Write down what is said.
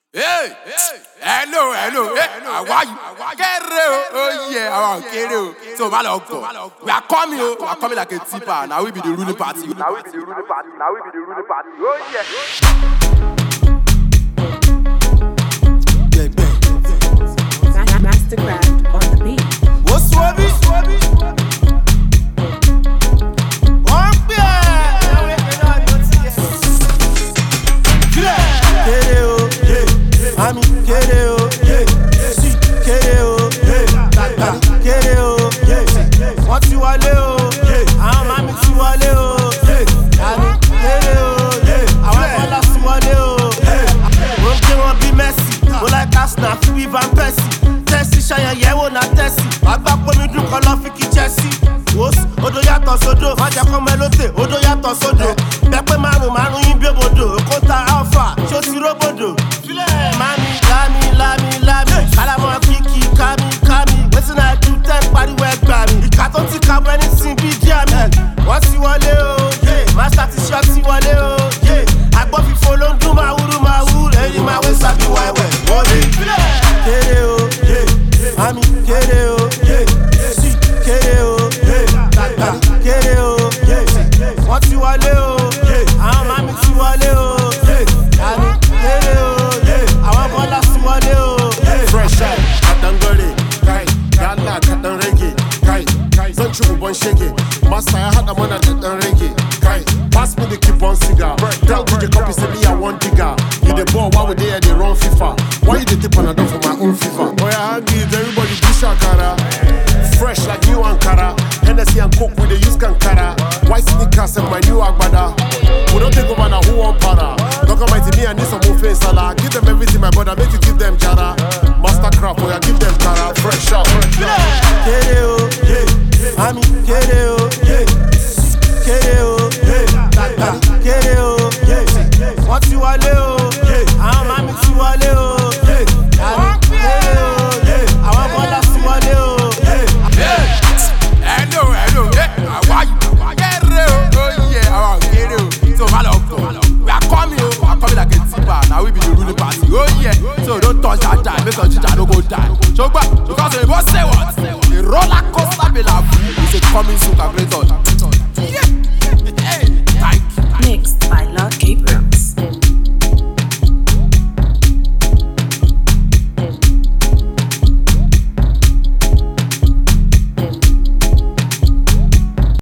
Hey, hello, how are you? Oh yeah, Kere. So Maloko, we are coming like a tipper. Now we be the ruling party. Oh yeah. Mastercraft on the beat. What's Swabby? Ami kere o, si kere o, kere o, wọ́n ti wọlé o, àwọn mami ti wọlé o, ami kere o, àwọn bọ́lá ti wọlé o. Mo ń gbé wọn bí Messi, mo like Arsenal fún bí Van Persie. Tẹ́sí ṣayẹyẹwò na tẹ́sí, àgbà pomi dùn kọ́ lọ́ fi kí Chelsea. Odò yàtọ̀ sódò, má jẹ́ kọ́ mẹ́lódé, odò yàtọ̀ sódò. Pẹ́pẹ́ márùn-ún yín bí òbòdò, òkúta alpha, ṣó ti róbòdò. Mami, lami, kalamọ kiki, kami, wetin I do tẹ́ pariwo ẹgbàá mi. Ìka tó ti ka bọ́ ẹni sin bí díà mi. Wọ́n ti wọlé o, master ti ṣọ́ ti wọlé o. Agbọ́ fífo ló ń dún máwúrú, lẹ́yìn máa wé sábì wẹ́wẹ́. Wọlé kéré o, mami kéré o, sí kéré o, kéré o. Wọ́n ti wọlé o, àwọn mami ti wọlé o. Ami kéré o. Fresh out, Katangole, Kai, Gala, Katanrege, Kai, Zanchu Bonshege, Master, I had a man at Katanrege, Kai, pass me the keep on cigar. Tell DJ copy, say me, I want digger. You the ball, why would they at the wrong FIFA? Why you the tip on a dog for my own FIFA? Oh, yeah, I give everybody dish akara. Fresh like new Ankara, Hennessy and Coke with the use Kankara. White sneakers and my new Agbada. We don't take over now who want para. Talk about me, I need some more face salad. Give them everything, my brother, make you give them jara. Mastercraft, oh yeah, give them cara. Fresh out. Kere o, ami kere o, kere o, kere o. Wọ́n ti wọlé o, àwọn mami ti wọlé o. Ami kere o, àwọn bọ́lá ti wọlé o. Hello, how are you? Kere o, oh yeah, Kere o. So Maloko, we are coming like a tipper. Now we be the ruling party. Oh yeah, so don't touch that time, make sure Chicha don't go die. So because they both say what? The roller coaster be like is a coming soon calculator.